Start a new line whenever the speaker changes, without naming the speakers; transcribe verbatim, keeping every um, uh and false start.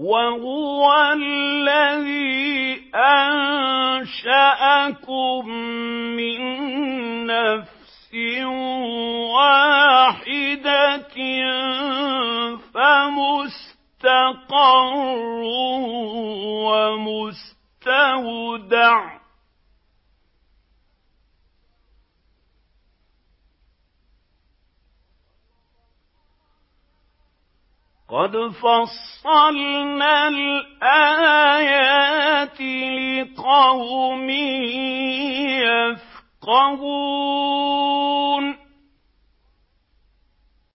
وَهُوَ الَّذِي أَنشَأَكُم مِّن نَّفْسٍ وَاحِدَةٍ فَمُسْتَقَرٌّ وَمُسْتَوْدَعٌ ۗ قَدْ فَصَّلْنَا الْآيَاتِ لِقَوْمٍ يَفْقَهُونَ